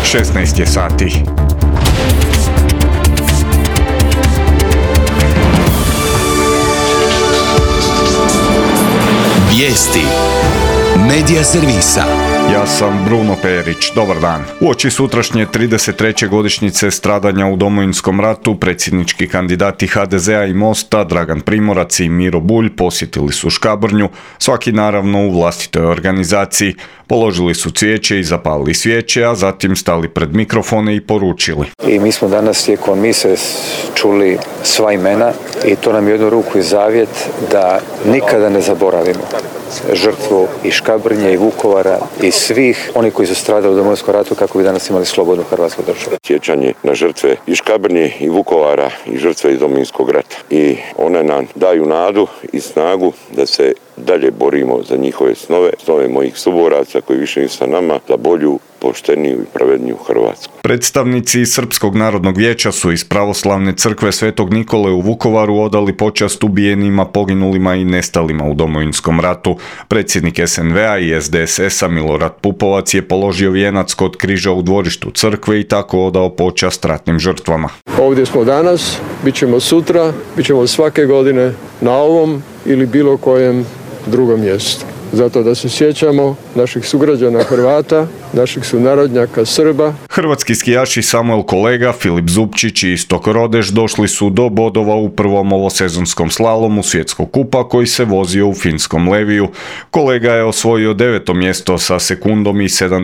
16 je sati. Vijesti Medija servisa. Ja sam Bruno Perić, dobar dan. Uoči sutrašnje 33. godišnjice stradanja u Domovinskom ratu, predsjednički kandidati HDZ-a i Mosta, Dragan Primorac i Miro Bulj, posjetili su Škabrnju, svaki naravno u vlastitoj organizaciji. Položili su cvijeće i zapalili svijeće, a zatim stali pred mikrofone i poručili. I mi smo danas tijekom mise čuli sva imena i to nam je jednu ruku i zavjet da nikada ne zaboravimo žrtvu i Škabrnje i Vukovara i svih oni koji su stradali u Domovinskom ratu kako bi danas imali slobodnu Hrvatsku državu. Sjećanje na žrtve i Škabrnje i Vukovara i žrtve iz Domovinskog rata. I one nam daju nadu i snagu da se dalje borimo za njihove snove mojih suboraca koji više nisu sa nama, za bolju, pošteniju i pravedniju Hrvatsku. Predstavnici Srpskog narodnog vijeća su iz Pravoslavne crkve Svetog Nikole u Vukovaru odali počast ubijenima, poginulima i nestalima u Domovinskom ratu. Predsjednik SNV-a i SDSS-a Milorad Pupovac je položio vijenac kod križa u dvorištu crkve i tako odao počast ratnim žrtvama. Ovdje smo danas, bit ćemo sutra, bit ćemo svake godine na ovom ili bilo kojem drugom mjestu. Zato da se sjećamo naših sugrađana Hrvata, naših sunarodnjaka Srba. Hrvatski skijaši Samuel Kolega, Filip Zupčić i Istok Rodeš došli su do bodova u prvom ovosezonskom slalomu Svjetskog kupa koji se vozio u finskom Leviju. Kolega je osvojio 9. mjesto sa sekundom i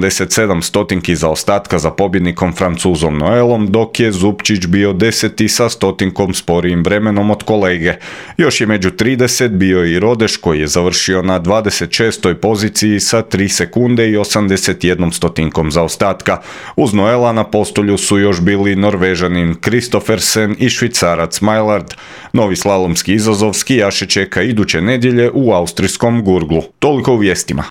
77 stotinki zaostatka za pobjednikom Francuzom Noelom, dok je Zupčić bio 10. sa stotinkom sporijim vremenom od kolege. Još je među 30 bio i Rodeš koji je završio na 26. poziciji sa 3 sekunde i 81 stotinkom zaostatka. Uz Noela na postolju su još bili Norvežanin Kristoffersen i Švicarac Maillard. Novi slalomski izazov skijaše čeka iduće nedjelje u austrijskom Gurglu. Toliko u vijestima.